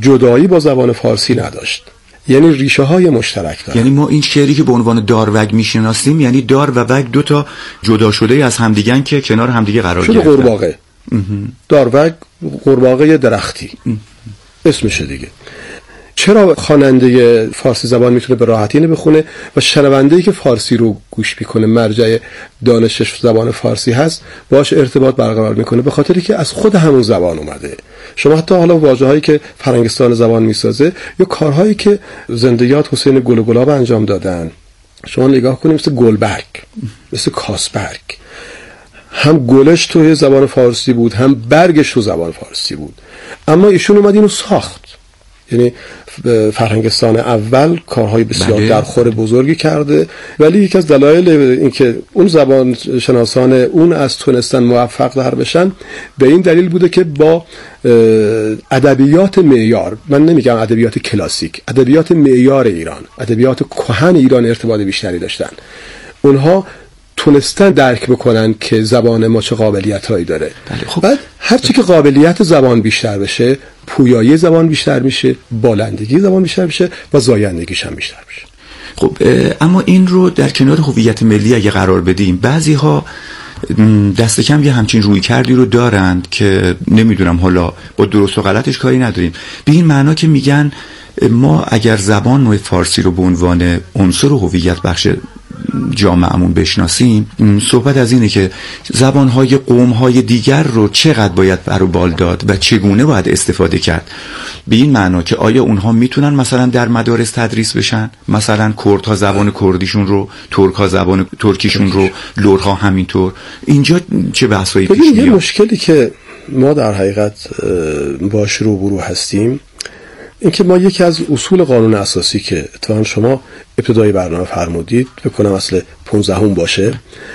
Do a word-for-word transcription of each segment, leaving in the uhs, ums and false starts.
جدایی با زبان فارسی نداشت، یعنی ریشه های مشترک داره. یعنی ما این شعری که به عنوان دار وگ میشناسیم، یعنی دار و وگ دو تا جدا شده از همدیگن که کنار همدیگه قرار گرفتن. شده قورباغه. دار وگ قورباغه درختی اسمشه دیگه. چرا خواننده فارسی زبان میتونه به راحتی اینو بخونه و شنونده‌ای که فارسی رو گوش میکنه، مرجع دانشش زبان فارسی هست، باهاش ارتباط برقرار میکنه؟ به خاطری که از خود همون زبان اومده. شما حتی حالا واژه‌هایی که فرنگستان زبان میسازه یا کارهایی که زندگیات حسین گل و گلاب انجام دادن، شما نگاه کنید مثل گلبرگ، مثل کاسبرگ، هم گلش توی زبان فارسی بود، هم برگش تو زبان فارسی بود، اما ایشون اومد اینو ساخت. یعنی فرهنگستان اول کارهای بسیار بله. درخور بزرگی کرده، ولی یکی از دلایل اینکه اون زبان شناسان اون از تونستن موفق در بشن به این دلیل بوده که با ادبیات معیار، من نمیگم ادبیات کلاسیک، ادبیات معیار ایران، ادبیات کهن ایران ارتباط بیشتری داشتن. اونها تونستن درک بکنن که زبان ما چه قابلیت‌هایی داره. خب بعد هر چی که قابلیت زبان بیشتر بشه، پویایی زبان بیشتر میشه، بالندگی زبان بیشتر میشه و زایندگیش هم بیشتر میشه. خب اما این رو در کنار هویت ملی اگه قرار بدیم، بعضی‌ها دست کم یه همچین روی کردی رو دارند که نمیدونم، حالا با درست و غلطش کاری نداریم، به این معنا که میگن ما اگر زبان نوع فارسی رو به عنوان عنصر و هویت بخش جامعه‌مون بشناسیم، صحبت از اینه که زبان‌های قوم‌های دیگر رو چقدر باید برو بال داد و چگونه باید استفاده کرد. به این معنا که آیا اونها میتونن مثلا در مدارس تدریس بشن، مثلا کردها زبان کردیشون رو، ترک‌ها زبان ترکیشون رو، لرها همینطور. اینجا چه بحثایی پیش میاد؟ یه مشکلی که ما در حقیقت باش روبرو هستیم این که ما یکی از اصول قانون اساسی که اتفاقا شما ابتدای برنامه فرمودید، بکنم اصل پونزدهم باشه،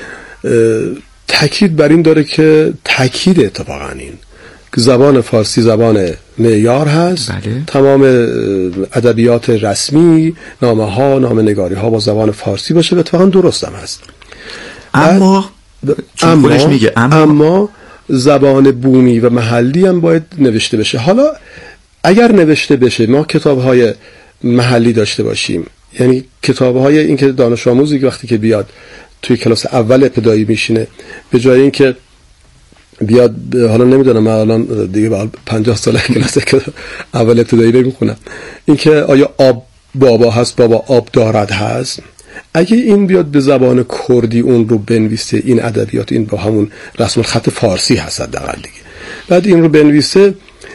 تاکید بر این داره که تاکید اتفاقا این که زبان فارسی زبان معیار هست. بله. تمام ادبیات رسمی، نامه ها، نامه نگاری ها با زبان فارسی باشه، اتفاقا درست هم هست. اما اما, میگه اما اما زبان بومی و محلی هم باید نوشته بشه. حالا اگر نوشته بشه، ما کتاب‌های محلی داشته باشیم، یعنی کتاب‌های این که دانش آموزی که وقتی که بیاد توی کلاس اول ابتدایی میشینه، به جای این که بیاد، حالا نمیدونم، من الان دیگه با پنجاه ساله کلاس اول ابتدایی نمیخونم، این که آیا آب بابا هست، بابا آب دارد هست، اگه این بیاد به زبان کردی اون رو بنویسه، این ادبیات این با همون رسم الخط فارسی هست حداقل دیگه، بعد این رو بنویسه،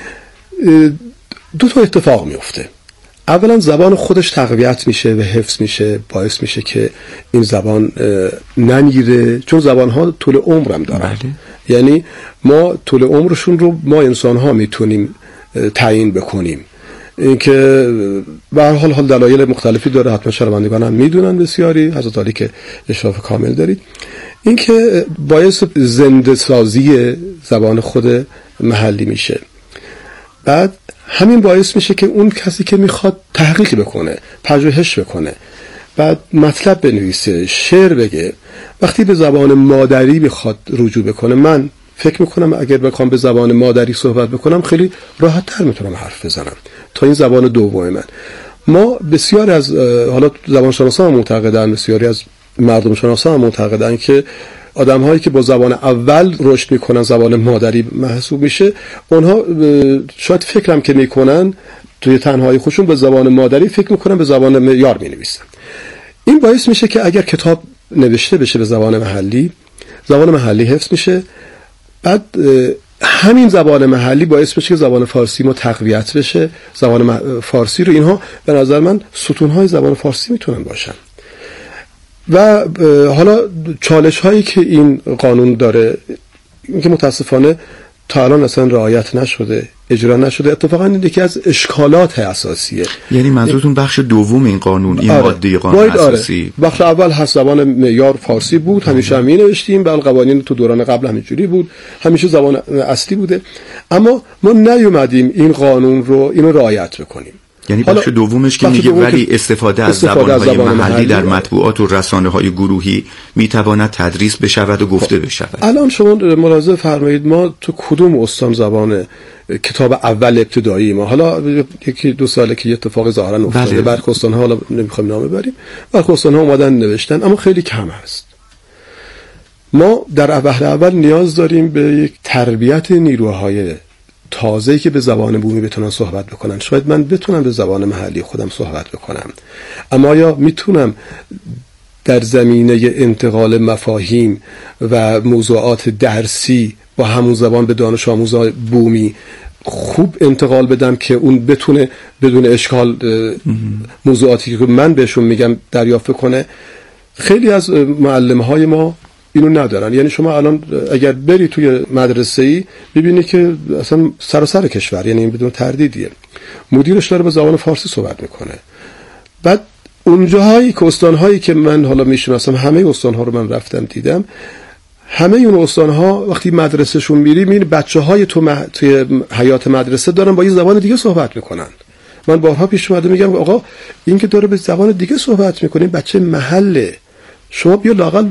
دو تا اتفاق میفته. اولا زبان خودش تقویت میشه و حفظ میشه، باعث میشه که این زبان نمیره، چون زبان ها طول عمر هم دارن. بله. یعنی ما طول عمرشون رو ما انسان ها میتونیم تعیین بکنیم. اینکه به هر حال حال دلایل مختلفی داره، حتما شنوندگان هم میدونن بسیاری، حضرت علی که اشراف کامل دارید. اینکه باعث زنده سازی زبان خود محلی میشه. بعد همین باعث میشه که اون کسی که میخواد تحقیق بکنه، پژوهش بکنه، بعد مطلب بنویسه، شعر بگه، وقتی به زبان مادری بخواد رجوع بکنه، من فکر میکنم اگر بخوام به زبان مادری صحبت بکنم خیلی راحت تر میتونم حرف بزنم تا این زبان دوم من. ما بسیار از حالا زبان شناسان هم معتقدن، بسیاری از مردم شناسان هم معتقدن که آدم هایی که با زبان اول رشد میکنن، زبان مادری محسوب میشه، اونها شاید فکرم که میکنن توی تنهایی خودشون به زبان مادری فکر میکنن، به زبان معیار مینویسن. این باعث میشه که اگر کتاب نوشته بشه به زبان محلی، زبان محلی حفظ میشه، بعد همین زبان محلی باعث میشه که زبان فارسی ما تقویت بشه. زبان فارسی رو اینها به نظر من ستونهای زبان فارسی میتونن باشن. و حالا چالش هایی که این قانون داره، اینکه متاسفانه تا الان اصلا رعایت نشده، اجرا نشده، اتفاقا این یکی از اشکالات اساسیه. یعنی منظورتون بخش دوم این قانون، این آره. ماده قانون اساسی. آره. بخش اول هست زبان معیار فارسی بود، همیشه هم نوشتیم، بل قوانین تو دوران قبل همینجوری بود، همیشه زبان اصلی بوده، اما ما نیومدیم این قانون رو اینو رعایت بکنیم. یعنی بخش دومش که میگه ولی استفاده از زبان‌های زبان محلی, محلی در آره. مطبوعات و رسانه‌های گروهی میتواند تدریس بشود و گفته بشود. الان شما ملاحظه فرمایید ما تو کدوم استان زبان کتاب اول ابتدایی ما. حالا یکی دو ساله که اتفاق ظاهرا افتاده، برخی استان‌ها، حالا نمیخوایم نام ببریم، برخی استان‌ها اومدن نوشتن، اما خیلی کم هست. ما در اول اول نیاز داریم به یک تربیت نیروهای تازه‌ای که به زبان بومی بتونن صحبت بکنن. شاید من بتونم به زبان محلی خودم صحبت بکنم، اما یا میتونم در زمینه انتقال مفاهیم و موضوعات درسی با همون زبان به دانش آموزان بومی خوب انتقال بدم که اون بتونه بدون اشکال موضوعاتی که من بهشون میگم دریافت کنه؟ خیلی از معلم‌های ما اینو ندارن. یعنی شما الان اگر بری توی مدرسه‌ای ببینی که اصلا سراسر کشور، یعنی بدون تردیدیه، مدیرش داره به زبان فارسی صحبت میکنه. بعد اونجاهایی که استان‌هایی که من حالا میشناسم، همه استان‌ها رو من رفتم دیدم، همه اون استان‌ها وقتی مدرسه‌شون میری میبینی بچه‌های تو مح... توی حیات مدرسه دارن با یه زبان دیگه صحبت میکنن. من بارها پیش اومده میگم آقا این که داره به زبان دیگه صحبت میکنه، بچه محله، شما بیا لااقل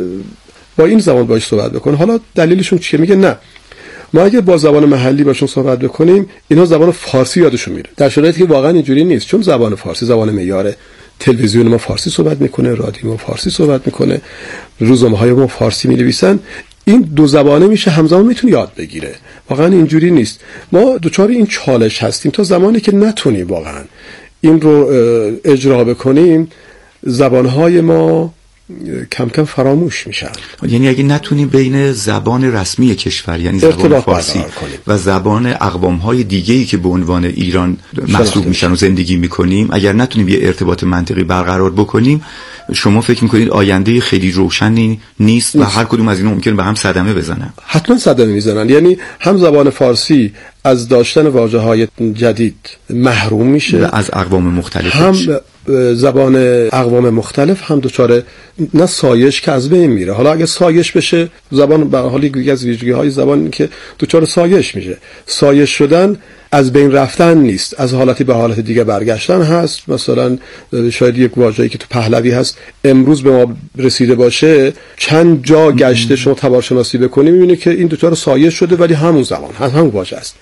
با این زبان باهاش صحبت بکن. حالا دلیلشون چیه؟ میگه نه، ما اگه با زبان محلی باشون صحبت بکنیم اینا زبان فارسی یادشون میره، در شرایطی که واقعا اینجوری نیست. چون زبان فارسی زبان معیاره، تلویزیون ما فارسی صحبت میکنه، رادیو ما فارسی صحبت میکنه، روزنامه‌های ما فارسی مینویسن، این دو زبانه میشه همزمان میتونه یاد بگیره. واقعا اینجوری نیست. ما دوچار این چالش هستیم تا زمانی که نتونیم واقعا این رو اجرا بکنیم، زبانهای ما کم کم فراموش میشن. یعنی اگه نتونیم بین زبان رسمی کشور، یعنی زبان فارسی و زبان اقوام‌های دیگه‌ای که به عنوان ایران محسوب میشن و زندگی میکنیم، اگر نتونیم یه ارتباط منطقی برقرار بکنیم، شما فکر میکنید آینده خیلی روشنی نیست و هر کدوم از اینا ممکنه به هم صدمه بزنن؟ حتما صدمه میزنن. یعنی هم زبان فارسی از داشتن واژه‌های جدید محروم میشه و از اقوام مختلف، هم زبان اقوام مختلف هم دچار نه سایش که از بین میره. حالا اگه سایش بشه، زبان به حال یکی از ویژگی‌های زبان که دچار سایش میشه. سایش شدن از بین رفتن نیست، از حالتی به حالت دیگه برگشتن هست. مثلا شاید یک واژه‌ای که تو پهلوی هست امروز به ما رسیده باشه، چند جا گشته شما تبارشناسی بکنی می‌بینی که این دچار سایش شده، ولی همون زبان هست، همون واژه است.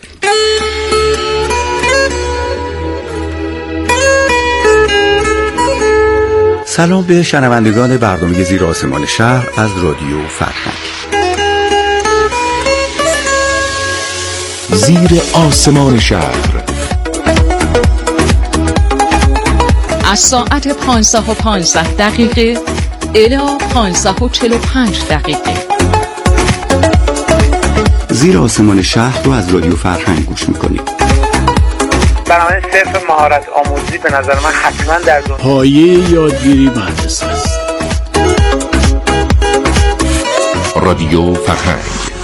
سلام به شنوندگان برنامه زیر آسمان شهر از رادیو فرهنگ. زیر آسمان شهر از ساعت پانزده و پانزده دقیقه الی پانزده و چهل و پنج دقیقه زیر آسمان شهر رو از رادیو فرهنگ گوش میکنید. برنامه صرف مهارت آموزی به نظر من حتما در دنیا پایه یادگیری مدرسه است. رادیو فرهنگ.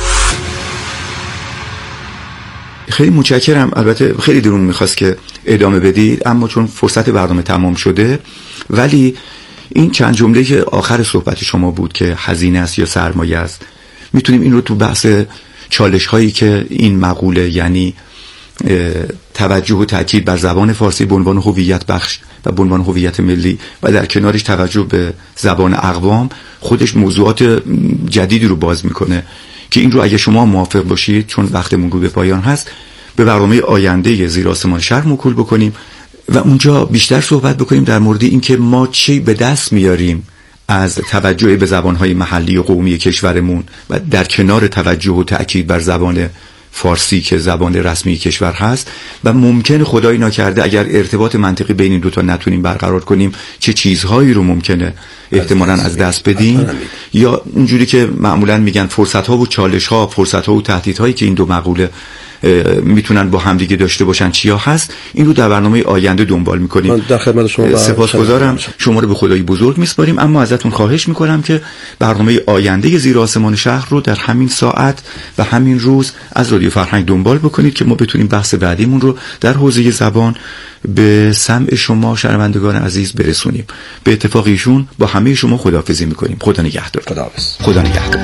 خیلی متشکرم. البته خیلی دلم میخواست که ادامه بدید، اما چون فرصت برنامه تمام شده، ولی این چند جمله که آخر صحبت شما بود که هزینه است یا سرمایه است، میتونیم این رو تو بحث چالش هایی که این مقوله، یعنی توجه و تاکید بر زبان فارسی به عنوان هویت بخش و به عنوان هویت ملی و در کنارش توجه به زبان اقوام، خودش موضوعات جدیدی رو باز میکنه که این رو اگه شما موافق باشید، چون وقتمون رو به پایان هست، به برنامه آینده زیر آسمان شهر موکول بکنیم و اونجا بیشتر صحبت بکنیم در مورد این که ما چی به دست میاریم از توجه به زبانهای محلی و قومی کشورمون و در کنار توجه و تأکید بر زبان فارسی که زبان رسمی کشور هست، و ممکن خدایی نکرده اگر ارتباط منطقی بین این دوتا نتونیم برقرار کنیم چه چیزهایی رو ممکنه احتمالاً از دست بدیم، یا اونجوری که معمولاً میگن فرصت ها و چالش ها، فرصت ها و تهدیدهایی که این دو مقوله میتونن با همدیگه داشته باشن چیا هست، این رو در برنامه آینده دنبال میکنیم. در خدمت شما سپاسگزارم. شما رو به خدای بزرگ میسپاریم، اما ازتون خواهش میکنم که برنامه آینده زیر آسمان شهر رو در همین ساعت و همین روز از رادیو فرهنگ دنبال بکنید که ما بتونیم بحث بعدیمون رو در حوزه زبان به سمع شما شنوندگان عزیز برسونیم. به اتفاق ایشون با همه شما خداحافظی میکنیم. خدا نگهدار. خداحافظ. خدا نگهدار.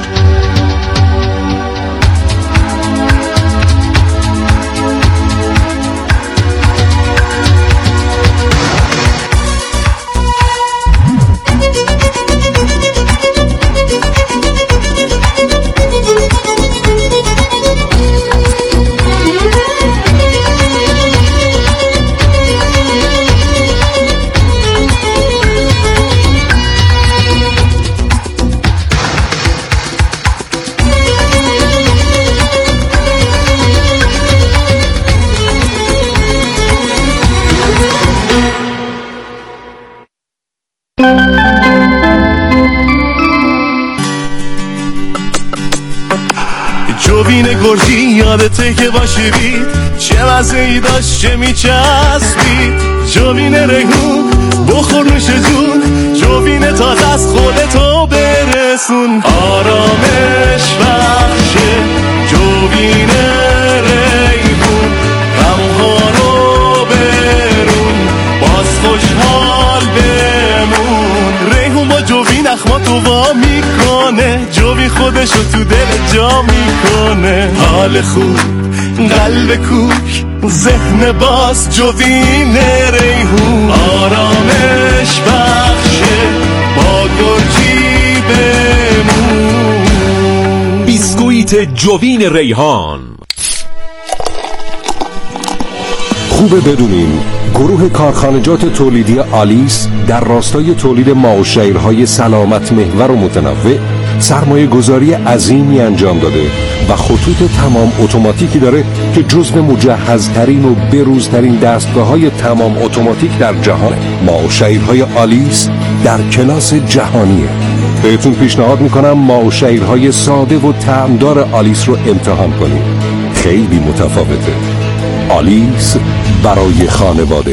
یادته که باشی بید چه مزه‌ای داشت چه میچسبید. جوین ریحون بخور نوش جون، جوین تازه از خودتو برسون. آرامش بخشه جوین ریحون، غمها رو برون باز خوشحال بمون. ریحون با جوین اخماتو وا میکنه، جوین خودشو تو دل جا میکنه. حال خوب قلب کوک ذهن باز جوین ریحون. آرامش بخشه با گرجی بمون. بیسکویت جوین ریحان. خوبه بدونین گروه کارخانجات تولیدی آلیس در راستای تولید ماء و شیرهای سلامت محور و متنوع سرمایه گذاری عظیمی انجام داده و خطوط تمام اتوماتیکی داره که جزو مجهزترین و بروزترین دستگاه‌های تمام اتوماتیک در جهان. ماء و شیرهای آلیس در کلاس جهانیه. بهتون پیشنهاد میکنم ماء و شیرهای ساده و طعمدار آلیس رو امتحان کنید. خیلی متفاوته. آلیس برای خانواده.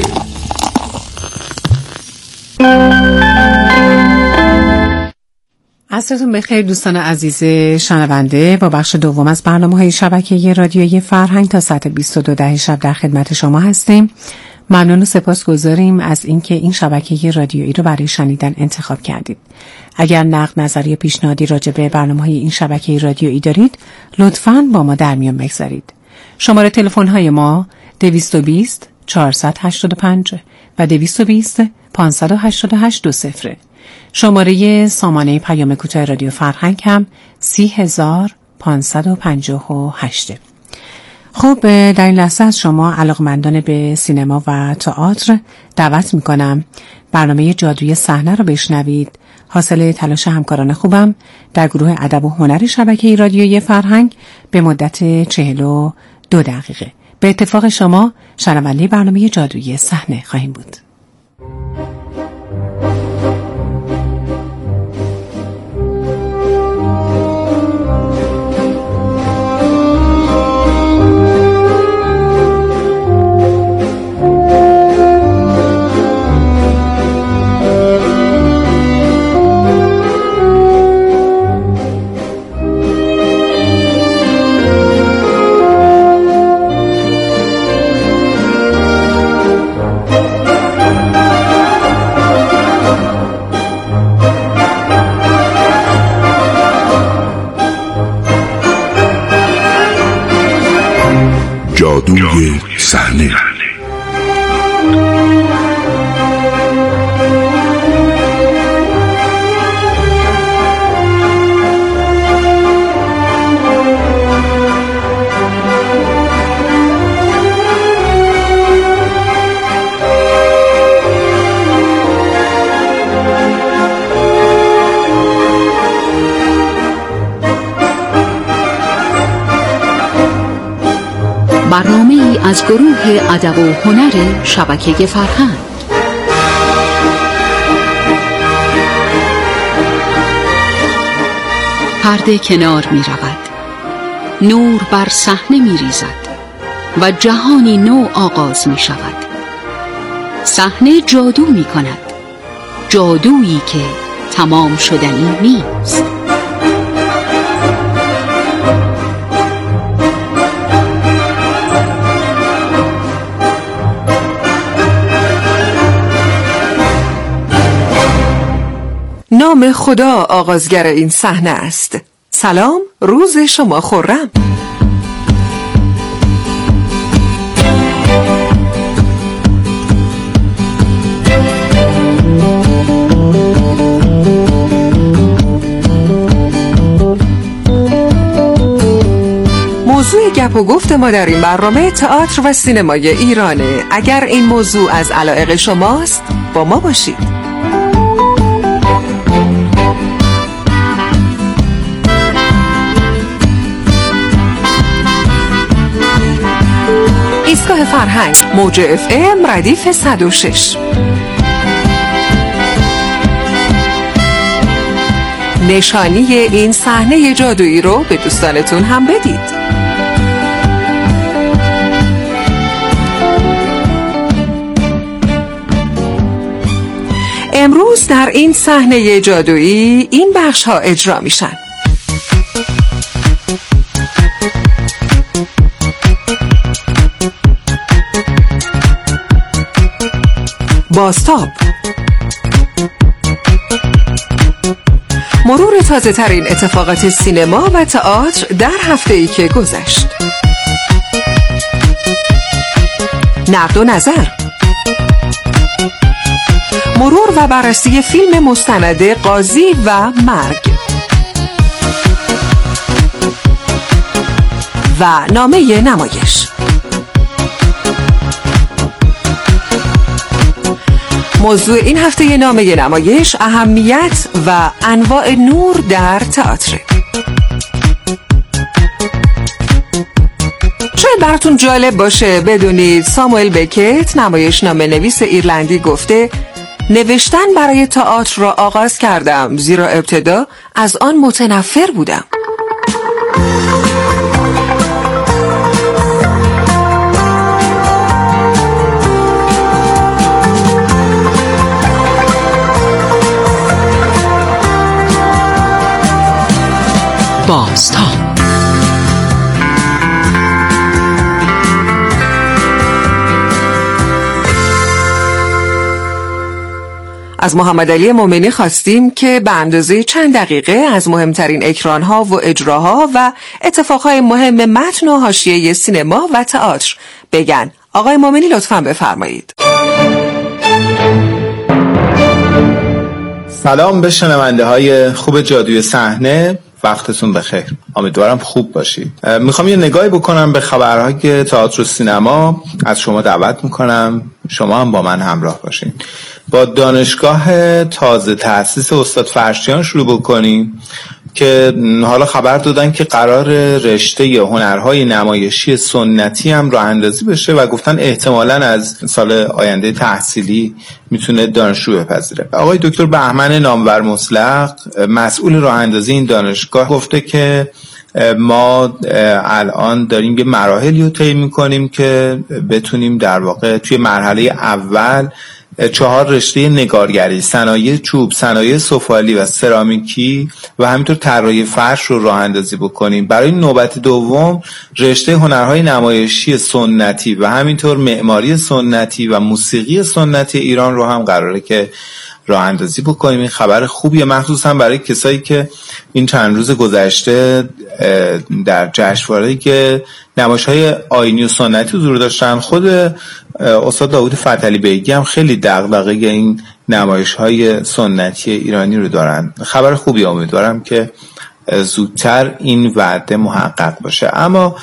عصرتون بخیر دوستان عزیز شنونده. با بخش دوم از برنامه‌های شبکه رادیویی فرهنگ تا ساعت بیست و دو ده شب در خدمت شما هستیم. ممنون و سپاسگزاریم از اینکه این شبکه رادیویی رو برای شنیدن انتخاب کردید. اگر نقد، نظر یا پیشنهادی راجع به برنامه‌های این شبکه رادیویی دارید، لطفاً با ما در میان بگذارید. شماره تلفن‌های ما دویست و بیست چهارصد و هشتاد و پنج و دویست و بیست پانصد و هشتاد و هشت دو صفر. شماره سامانه پیام کوتاه رادیو فرهنگ هم سی هزار پانصد و پنجاه و هشت. خب در این لحظه از شما علاقمندان به سینما و تئاتر دعوت میکنم برنامه جادوی صحنه رو بشنوید. حاصل تلاش همکاران خوبم در گروه ادب و هنر شبکه رادیویی فرهنگ به مدت چهل و دو دقیقه. به اتفاق شما شنونده برنامه جادوی صحنه خواهیم بود. جادوی صحنه. برنامه ای از گروه ادب و هنر شبکه فرهنگ. پرده کنار می رود، نور بر صحنه می ریزد و جهانی نو آغاز می شود. صحنه جادو می کند، جادویی که تمام شدنی نیست. نام خدا آغازگر این صحنه است. سلام، روز شما خرم. موضوع گپ و گفت ما در این برنامه تئاتر و سینمای ایرانه. اگر این موضوع از علایق شماست با ما باشید. ایستگاه فرهنگ، موج اف ام ردیف صد و شش. نشانی این صحنه جادویی رو به دوستانتون هم بدید. امروز در این صحنه جادویی این بخش ها اجرا میشن: بازتاب، مرور تازه ترین اتفاقات سینما و تئاتر در هفته ای که گذشت، نقد و نظر، مرور و بررسی فیلم مستند قاضی و مرگ و نامه نمایش. موضوع این هفته نامه نمایش اهمیت و انواع نور در تئاتر. شاید براتون جالب باشه بدونید ساموئل بکت، نمایش نامه نویس ایرلندی، گفته نوشتن برای تئاتر را آغاز کردم زیرا ابتدا از آن متنفر بودم. بازتاب. از محمد علی مومنی خواستیم که به اندازه چند دقیقه از مهمترین اکرانها و اجراها و اتفاقهای مهم متن و حاشیه سینما و تئاتر بگن. آقای مومنی لطفاً بفرمایید. سلام به شنونده های خوب جادوی صحنه، وقتتون بخیر، امیدوارم خوب باشید. میخوام یه نگاهی بکنم به خبرهای تئاتر و سینما. از شما دعوت میکنم شما هم با من همراه باشین. با دانشگاه تازه تأسیس استاد فرشیان شروع بکنیم که حالا خبر دادن که قرار رشته هنرهای نمایشی سنتی هم راه اندازی بشه و گفتن احتمالاً از سال آینده تحصیلی میتونه دانشجو بپذیره. آقای دکتر بهمن نامور مطلق، مسئول راه اندازی این دانشگاه، گفته که ما الان داریم یه مراحلی رو طی می‌کنیم که بتونیم در واقع توی مرحله اول چهار رشته نگارگری، صنایع چوب، صنایع سفالی و سرامیکی و همینطور طراحی فرش رو راه اندازی بکنیم. برای نوبت دوم رشته هنرهای نمایشی سنتی و همینطور معماری سنتی و موسیقی سنتی ایران رو هم قراره که راه اندازی بکنیم. این خبر خوبیه، مخصوصا برای کسایی که این چند روز گذشته در جشنواره‌ای که نمایش‌های آیینی و سنتی حضور داشتن. خود استاد داوود فتحعلی بیگی هم خیلی دغدغه این نمایش‌های سنتی ایرانی رو دارن. خبر خوبی، امیدوارم که زودتر این وعده محقق باشه. اما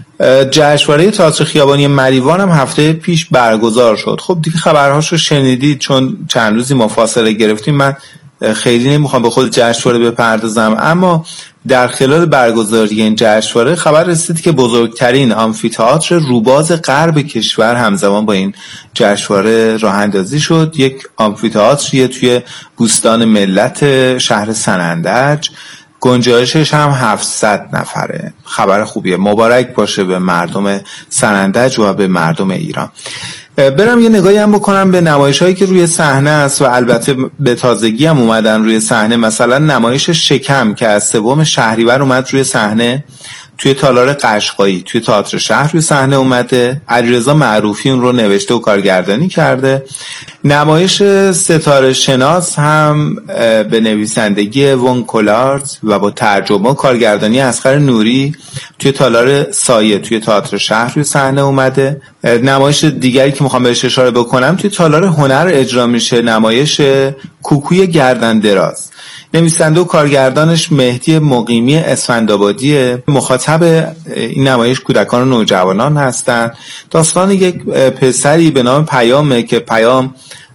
جشنواره تئاتر خیابانی مریوان هم هفته پیش برگزار شد. خب دیگه خبرهاش رو شنیدید، چون چند روزی ما فاصله گرفتیم من خیلی نمیخوام به خود جشنواره بپردازم. اما در خلال برگزاری این جشنواره خبر رسید که بزرگترین آمفی‌تئاتر روباز غرب کشور همزمان با این جشنواره راه اندازی شد. یک آمفی‌تئاتریه توی بوستان ملت شهر سنندج، گنجایشش هم هفتصد نفره. خبر خوبیه، مبارک باشه به مردم سنندج و به مردم ایران. برم یه نگاهی هم بکنم به نمایش‌هایی که روی صحنه است و البته به تازگی هم اومدن روی صحنه. مثلا نمایش شکم که از سوم شهریور اومد روی صحنه توی تالار قشقایی توی تئاتر شهر روی صحنه اومده. علیرضا معروفی اون رو نوشته و کارگردانی کرده. نمایش ستاره شناس هم به نویسندگی وون کولارد و با ترجمه و کارگردانی اصغر نوری توی تالار سایه توی تئاتر شهر روی صحنه اومده. نمایش دیگری که میخوام بهش اشاره بکنم توی تالار هنر اجرا میشه، نمایش کوکوی گردن دراز. نویسنده و کارگردانش مهدی مقیمی اسفندآبادیه. مخاطب این نمایش کودکان و نوجوانان هستن. داستان یک پسری به نام پیامه که پیام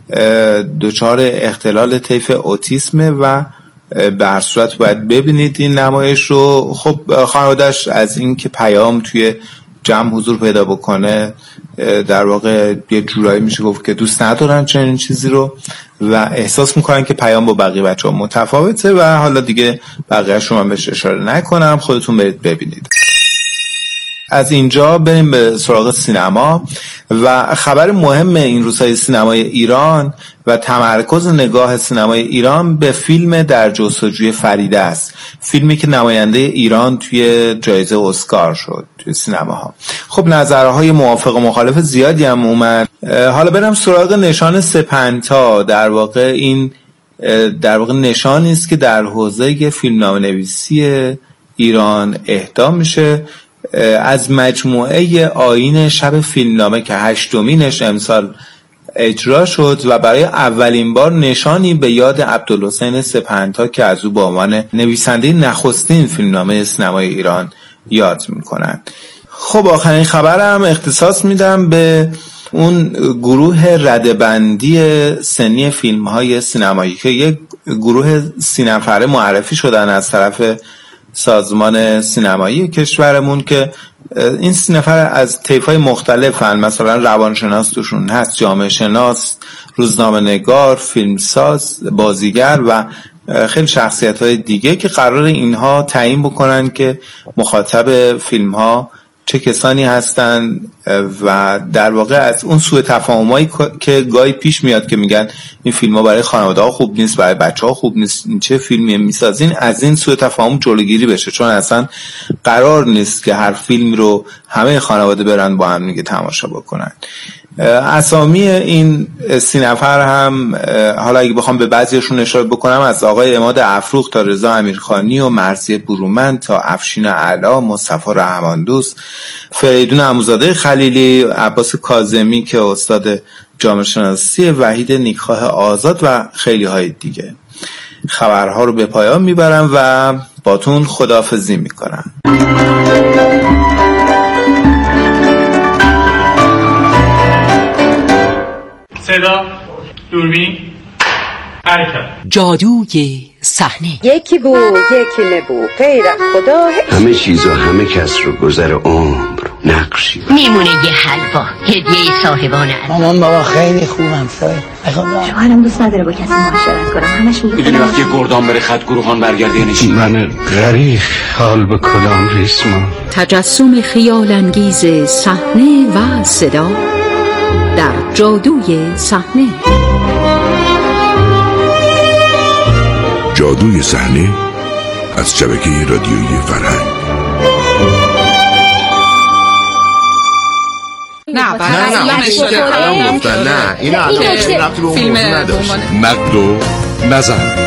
دچار اختلال طیف اوتیسمه و به هر صورت باید ببینید این نمایش رو. خب خانواده‌اش از این که پیام توی جمع حضور پیدا بکنه در واقع یه جورایی میشه گفت که دوست ندارن چنین چیزی رو و احساس میکنن که پیام با بقیه بچه ها متفاوته و حالا دیگه بقیه شما بهش اشاره نکنم، خودتون برید ببینید. از اینجا بریم به سراغ سینما و خبر مهم این روزهای سینمای ایران و تمرکز نگاه سینمای ایران به فیلم در جستجوی فریده است. فیلمی که نماینده ایران توی جایزه اسکار شد توی سینماها. خب نظرهای موافق و مخالف زیادی هم اومد. حالا برم سراغ نشان سپنتا. در واقع این در واقع نشانی است که در حوزه فیلمنامه‌نویسی ایران اهدا میشه از مجموعه آیین شب فیلمنامه که هشتمینش امسال اجرا شد و برای اولین بار نشانی به یاد عبدالحسین سپنتا که از او به عنوان نویسنده نخستین فیلمنامه سینمای ایران یاد میکنند. خب آخرین خبرم اختصاص میدم به اون گروه ردبندی سنی فیلم های سینمایی که یک گروه سی نفره معرفی شدن از طرف سازمان سینمایی کشورمون که این سی نفر از طیف‌های مختلفن، مثلا روانشناس توشون هست، جامعه شناس، روزنامه نگار، فیلمساز، بازیگر و خیلی شخصیت‌های دیگه که قرار اینها تعیین بکنن که مخاطب فیلم‌ها چه کسانی هستن و در واقع از اون سوء تفاهمایی که گاهی پیش میاد که میگن این فیلم ها برای خانواده ها خوب نیست، برای بچه ها خوب نیست، این چه فیلمی میسازین، از این سوء تفاهم جلوگیری بشه، چون اصلا قرار نیست که هر فیلم رو همه خانواده برن با هم دیگه تماشا بکنن. اسامی این سی نفر هم حالا اگه بخوام به بعضیشون اشاره بکنم، از آقای عماد افروخ تا رضا امیرخانی و مرضیه برومند تا افشین اعلی، مصطفی رحماندوست، فریدون عموزاده خلیلی، عباس کاظمی که استاد جامعه شناسی، وحید نیکخواه آزاد و خیلی های دیگه. خبرها رو به پایان میبرم و باتون خداحافظی میکنم. صدا، دوربین، حرکت. جادوی صحنه. یکی بو یکی نبو غیر خدا. همه چیز و همه کس رو گذر عمر نقشی میمونه یه حلوا هدیه صاحبان عزیز. مامان بابا خیلی خوبم سای. شوهرم دوست نداره با کسی معاشرت کنم، همش میگه میدونی وقتی گردان بره خط گروهان برگرده یا نشی. من غریق حال به کلام ریسمان. تجسم خیال انگیز صحنه و صدا در جادوی صحنه. جادوی صحنه از شبکه رادیویی فرهنگ. نه نه نه گفتن نه این الان ربطی به اون موضوع نداشت. نقد و نظر.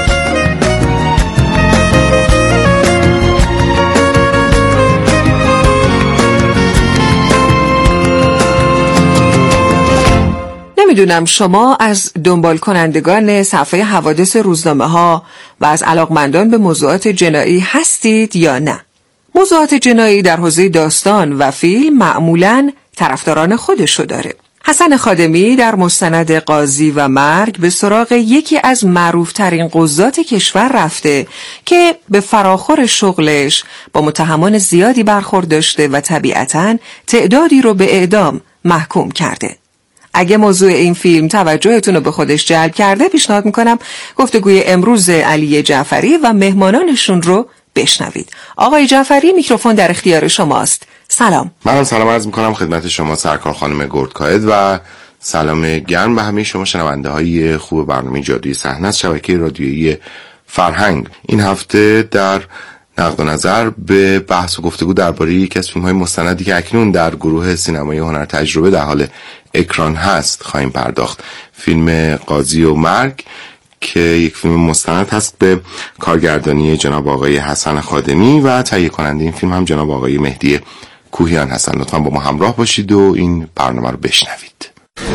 نمیدونم شما از دنبال کنندگان صفحه حوادث روزنامه ها و از علاقمندان به موضوعات جنایی هستید یا نه؟ موضوعات جنایی در حوزه داستان و فیلم معمولاً طرفداران خودشو داره. حسن خادمی در مستند قاضی و مرگ به سراغ یکی از معروفترین قضات کشور رفته که به فراخور شغلش با متهمان زیادی برخورد داشته و طبیعتاً تعدادی رو به اعدام محکوم کرده. اگه موضوع این فیلم توجهتون رو به خودش جلب کرده، پیشنهاد میکنم گفتگوی امروز علی جعفری و مهمانانشون رو بشنوید. آقای جعفری، میکروفون در اختیار شماست. سلام. من سلام عرض میکنم خدمت شما سرکار خانم گردکاید و سلام گرم به همه شما شنونده های خوب برنامه جادوی صحنه از شبکه رادیویی فرهنگ. این هفته در نقد و نظر به بحث و گفتگو درباره یکی از فیلم‌های مستندی که اکنون در گروه سینمای هنر تجربه در حال اکران هست خواهیم پرداخت. فیلم قاضی و مرگ که یک فیلم مستند هست به کارگردانی جناب آقای حسن خادمی و تهیه کننده این فیلم هم جناب آقای مهدی کوهیان هستند. لطفاً با ما همراه باشید و این برنامه رو بشنوید.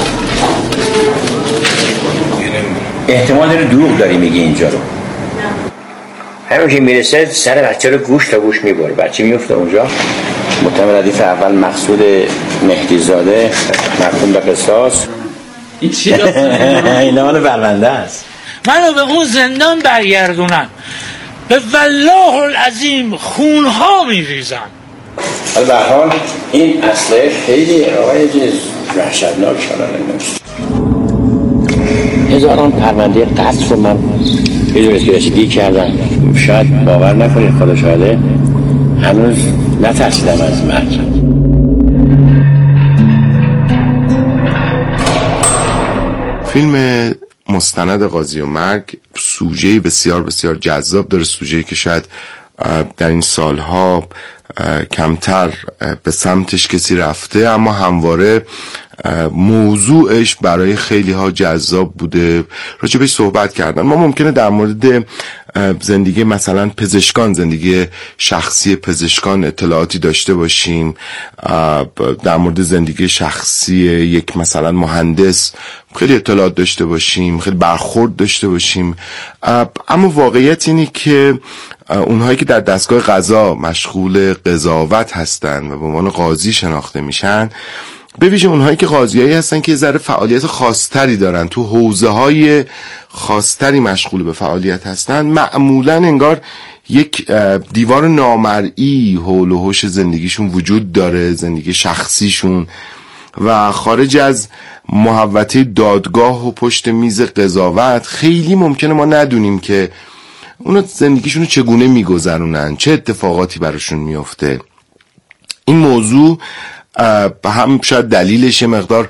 احتمال داره دروغ داری میگی اینجا رو. همون که میرسه سر بچه رو گوش تا گوش میبره، بچه میفته اونجا. متهم ردیف اول مقصود مهدی زاده محکوم به قصاص. این چی داستانه؟ این مال پرونده است. منو به اون زندان برگردونن، به والله العظیم خونها میریزن. حالا به هر حال این اصله خیلی آقای جز وحشتناک شدن نمیشه. هزاران پرونده قتل من بدونید که رسیدگی کردم. شاید باور نکنید، خدا شاهده هنوز نترسیدم از مرگ. فیلم مستند قاضی و مرگ سوژه بسیار بسیار جذاب داره، سوژه‌ای که شاید در این سالها کمتر به سمتش کسی رفته، اما همواره موضوعش برای خیلی ها جذاب بوده، راجبش صحبت کردن. ما ممکنه در مورد زندگی مثلا پزشکان، زندگی شخصی پزشکان اطلاعاتی داشته باشیم، در مورد زندگی شخصی یک مثلا مهندس خیلی اطلاعات داشته باشیم، خیلی برخورد داشته باشیم، اما واقعیت اینه که اونهایی که در دستگاه قضا مشغول قضاوت هستن و به عنوان قاضی شناخته میشن، به ویژه اونهایی که قاضیایی هستن که ذره فعالیت خاصتری دارن، تو حوزه‌های خاصتری مشغول به فعالیت هستن، معمولا انگار یک دیوار نامرئی حول و حوش زندگیشون وجود داره، زندگی شخصیشون، و خارج از محوطه دادگاه و پشت میز قضاوت خیلی ممکنه ما ندونیم که اونا زندگیشونو چگونه میگذرونن، چه اتفاقاتی براشون میفته. این موضوع هم شاید دلیلش یه مقدار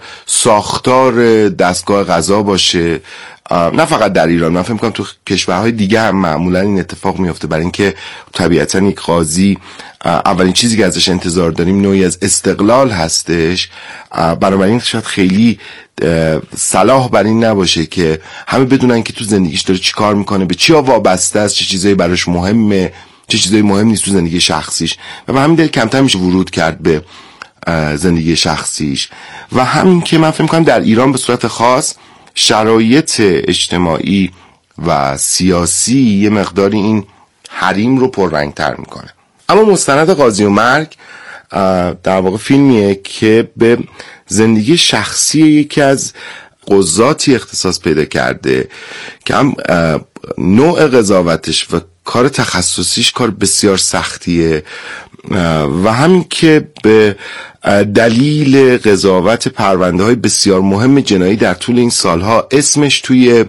ساختار دستگاه قضا باشه، نه فقط در ایران، من فکر می‌کنم تو کشورهای دیگه هم معمولا این اتفاق میفته، برای اینکه طبیعتاً یک قاضی اولین چیزی که ازش انتظار داریم نوعی از استقلال هستش، بنابراین شاید خیلی صلاح بر این نباشه که همه بدونن که تو زندگیش داره چی کار میکنه، به چی وابسته است، چه چیزایی براش مهمه، چه چیزایی مهم نیست تو زندگی شخصیش، و به همین دلیل کمتر میشه ورود کرد به زندگی شخصیش. و همین که من فکر می‌کنم در ایران به صورت خاص شرایط اجتماعی و سیاسی یه مقداری این حریم رو پررنگ‌تر میکنه. اما مستند قاضی و مرگ در واقع فیلمیه که به زندگی شخصی یکی از قضاتی اختصاص پیدا کرده که هم نوع قضاوتش و کار تخصصیش کار بسیار سختیه، و همین که به دلیل قضاوت پرونده های بسیار مهم جنایی در طول این سالها اسمش توی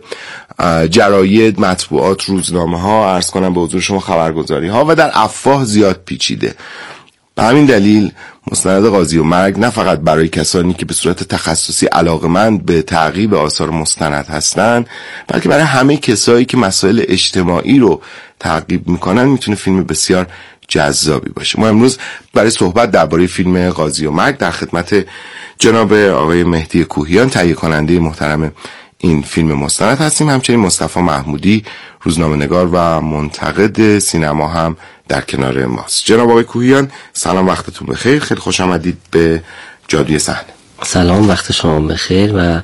جراید، مطبوعات، روزنامه ها، عرض کنم به حضور شما خبرگزاری ها و در افواه زیاد پیچیده. به همین دلیل مستند قاضی و مرگ نه فقط برای کسانی که به صورت تخصصی علاقمند به تعقیب آثار مستند هستن، بلکه برای همه کسایی که مسائل اجتماعی رو تعقیب میکنن میتونه فیلم بسیار جذابی باشه. ما امروز برای صحبت درباره فیلم قاضی و مرگ در خدمت جناب آقای مهدی کوهیان، تهیه کننده محترم این فیلم مستند هستیم. همچنین مصطفی محمودی، روزنامه‌نگار و منتقد سینما هم در کنار ماست. جناب آقای کوهیان سلام، وقتتون بخیر، خیلی خوش آمدید به جادوی صحنه. سلام، وقت شما بخیر و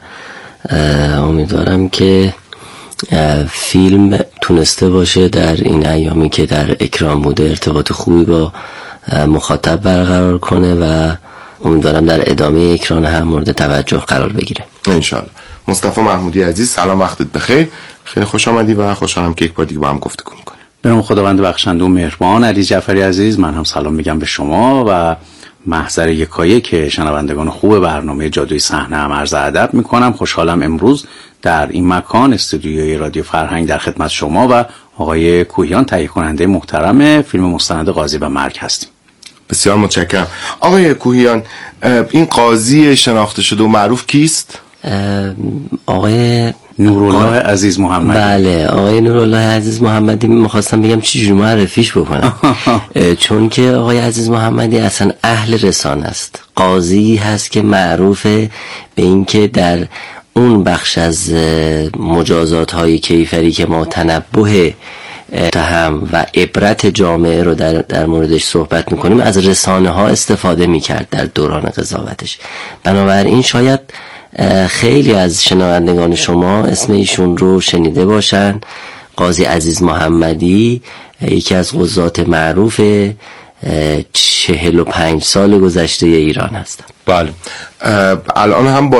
امیدوارم که فیلم تونسته باشه در این ایامی که در اکران بوده ارتباط خوبی با مخاطب برقرار کنه و امیدوارم در ادامه اکران هم مورد توجه قرار بگیره انشالله. مصطفی محمودی عزیز سلام، وقتت بخیر، خیلی خوش آمدی و خوشحالم که یک بار دیگه با هم گفتگو می‌کنیم. به نام خداوند بخشنده و مهربان. علی جعفری عزیز، من هم سلام میگم به شما و محضر یکایک که شنوندگان خوب برنامه جادوی صحنه هم عرض ادب میکنم. خوشحالم امروز در این مکان استودیوی رادیو فرهنگ در خدمت شما و آقای کوهیان تهیه کننده محترم فیلم مستند قاضی و مرگ هستیم. بسیار متشکرم. آقای کوهیان، این قاضی شناخته شده و معروف کیست؟ آقای نورالله عزیز محمدی. بله، آقای نورالله عزیز محمدی. میخواستم بگم چجوری معرفیش بکنم چون که آقای عزیز محمدی اصلا اهل رسانه است، قاضی هست که معروفه به این که در اون بخش از مجازات های کیفری که ما تنبه متهم و عبرت جامعه رو در, در موردش صحبت میکنیم از رسانه ها استفاده میکرد در دوران قضاوتش. بنابراین شاید خیلی از شنوندگان شما اسم ایشون رو شنیده باشن. قاضی عزیز محمدی یکی از قضات معروف چهل و پنج سال گذشته ایران هستن. بله، الان هم با